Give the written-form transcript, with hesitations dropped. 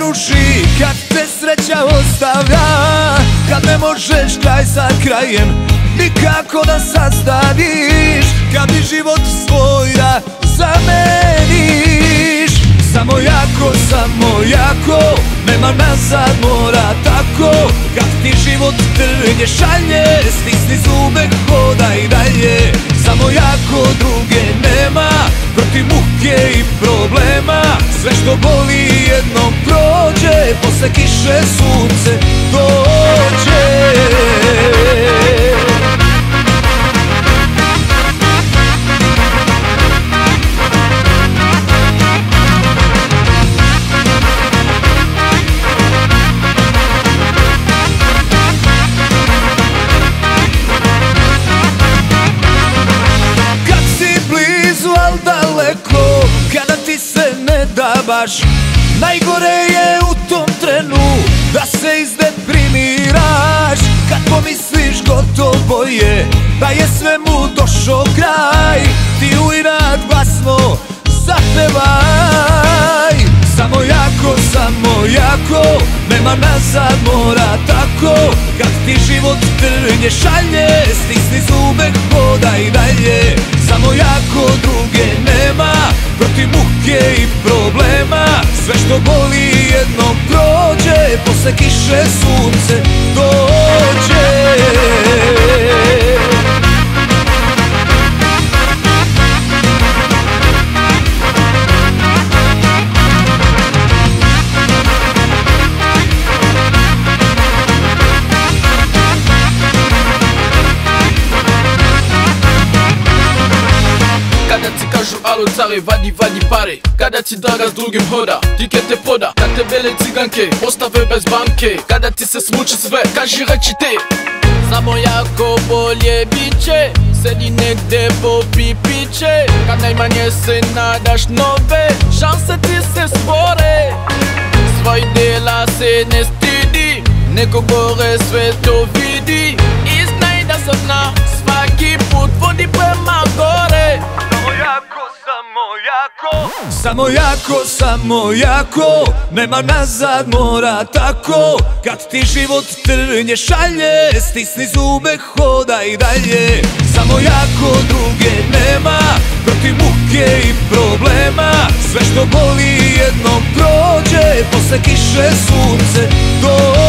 ruši, kad te sreća ostavlja, kad ne možeš kraj sa krajem nikako da sastaviš, kad mi život svoj da zameniš. Samo jako, nema nazad, mora tako. Kad ti život trnje šalje, stisni zube, hodaj dalje. Samo jako, druge nema, protiv muke i problema. Sve što boli jednom prođe, posle kiše sunce dođe. Kada ti se ne da baš, najgore je u tom trenu da se izdeprimiraš. Kad pomisliš gotovo je, da je svemu došao kraj, ti u inat glasno zapevaj. Samo jako, nema nazad, mora tako. Kad ti život trnje šalje, stisni zube, hodaj dalje. Samo jako, druge nema, protiv muke i problema. Sve što boli jednom prođe, posle kiše sunce dođe. Kada ti kažu alo care, vadi pare. Kada ti draga s drugim hoda, ti ke te poda. Kad te bele ciganke ostave bez banke, kada ti se smuči sve, kaži reći te. Samo jako bolje biće, sedi negde popi piće. Kad najmanje se nadaš nove, šanse ti se spore. Svoj dela se ne stidi, neko gore sve to vidi. I znaj da se zna, svaki put vodi prema gore. Samo jako, nema nazad, mora tako. Kad ti život trnje šalje, stisni zube, hodaj dalje. Samo jako, druge nema, protiv muke i problema. Sve što boli jednom prođe, posle kiše sunce dođe.